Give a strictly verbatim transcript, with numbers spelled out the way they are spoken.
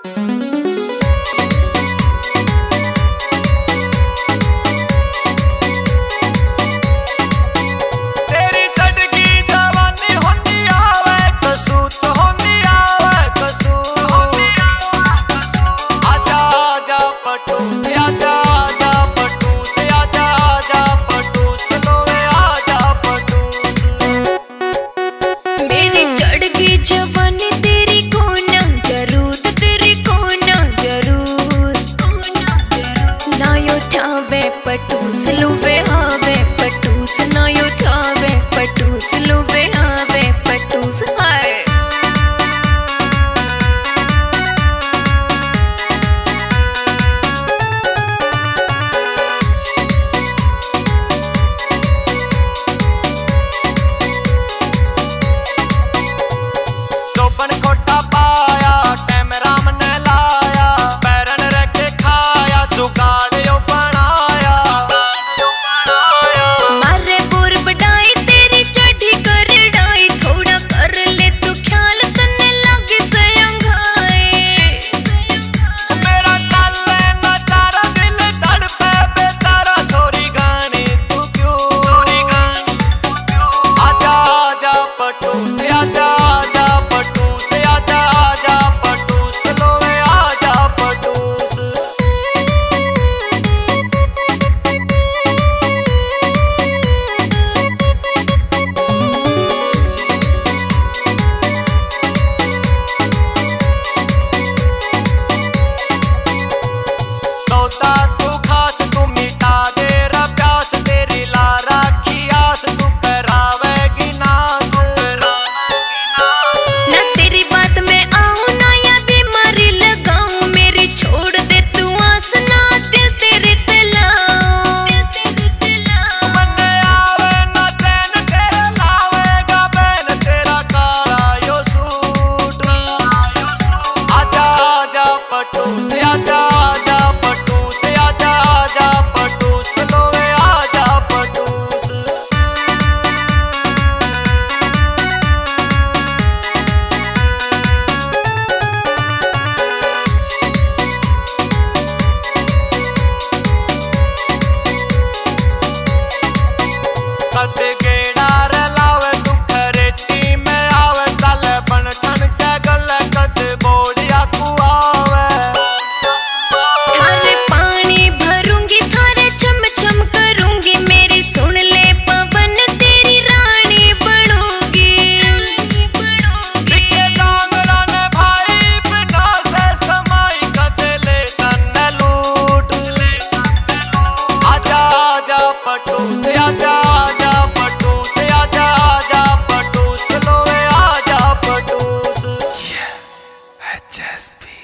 पटूस लुबे हावे पटूस ना यू थावे पटूस लुबे हावे पटूस हाय। चौपन कोटा पाया टैम राम ने लाया पैरन रखे खाया जुगाड़ तू खास तू मिटा दे प्यास तेरी लारा की आस तू करावेगी नास ना तेरी बात में आऊं ना या बीमारी लगाऊं मेरी छोड़ दे तू आस ना दिल तेरे तलाऊं मन आवे ना चैन तेरे लावेगा बैन तेरा काला यो सूट आजा आजा पटूस आजा आजा पटूस आजा आजा पटूस लोए आजा पटूस। कद गेड़ा लावे तू खरेटी में आवे तल बन ठन के गल कद बोलिया कुआवे थारे पानी भरूंगी थारे चम चम करूंगी मेरी सुन ले पवन तेरी रानी बनूंगी बिके कांगड़ा ने भाई बिना से समाई कद ले तन लूट आजा आजा पटूस आजा आजा पटूस आजा आजा पटूस लोए आजा पटूस। H S P